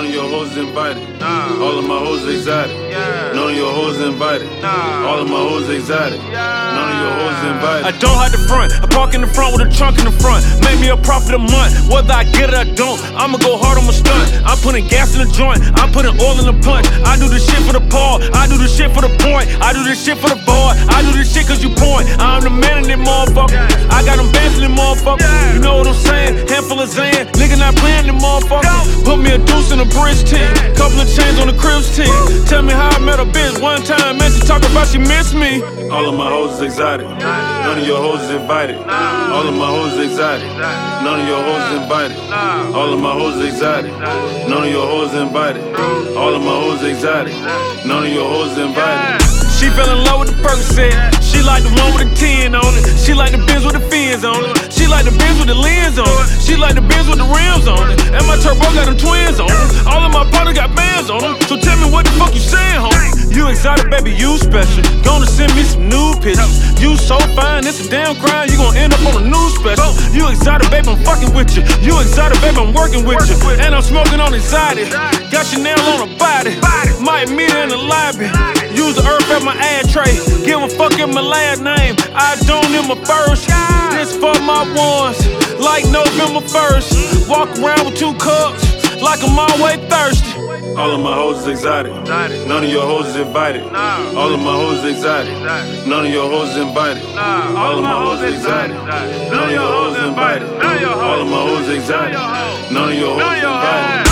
None of your hoes invited. All of my hoes exotic. None of your hoes invited. All of my hoes exotic. None of your hoes invited. I don't hide the front. I park in the front with a trunk in the front. Make me a profit a month. Whether I get it or I don't, I'ma go hard on my stunt. I'm putting gas in the joint. I'm putting oil in the punch. I do this shit for the paw. I do this shit for the point. I do this shit for the boy. I do this shit cause you point. I'm the man in that motherfucker. I got them bands in that motherfucker. You know what I'm saying? Handful of Zan. Nigga not playing that motherfucker. Put me a deuce in a bridge tee. Couple of chains on the cribs tee. Tell me how I met a bitch one time. Man, she talk about she missed me. All of my hoes is exotic. None of your hoes is invited. All of my hoes is exotic. None of your hoes invited. All of my hoes is exotic. None of your hoes invited. All of my hoes exotic. None of your hoes invited. She fell in love with the Percocet. She like the one with the 10 on it. She like the Benz with the fins on it. She like the Benz with the lens on it. She like the Benz with the rims on it. And my turbo got them twins on it. All of my partners got bands on them. So tell me what the fuck you saying, homie? You exotic, baby, you special. Gonna send me some new pictures. You so fine, it's a damn crime. You gon' end up on a news special. You exotic, baby, I'm fucking with you. You exotic, baby, I'm working with you. And I'm smoking on exotic. Got Chanel on her body. Might meet her in the lobby. Use the earth at my ad tray. Give a fuck in my last name. I don't in my first. This for my ones. Like November 1st. Walk around with 2 cups. Like I'm always thirsty. All of my hoes is exotic. None of your hoes is invited. All of my hoes is exotic. None of your hoes is invited. All of my hoes is exotic. None of your hoes invited. All of my hoes exotic. None of your hoes invited.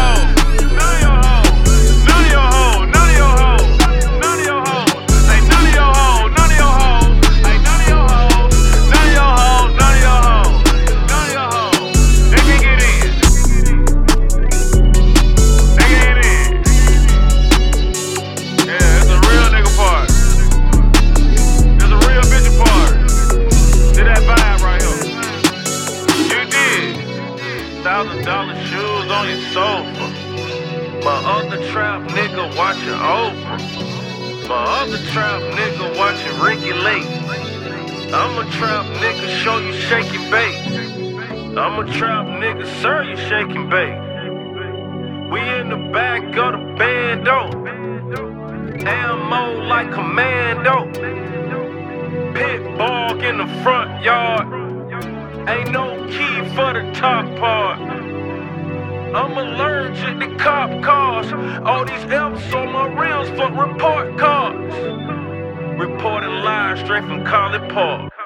$1,000 shoes on your sofa. My other trap nigga watching Oprah. My other trap nigga watching Ricky Lake. I'm a trap nigga, show you shaking bait. I'm a trap nigga, sir, you shaking bait. We in the back of the bando. Ammo like commando. Pit bog in the front yard. Ain't no key for the top part. I'm allergic to cop cars. All these F's on my rims for report cards. Reporting live straight from College Park.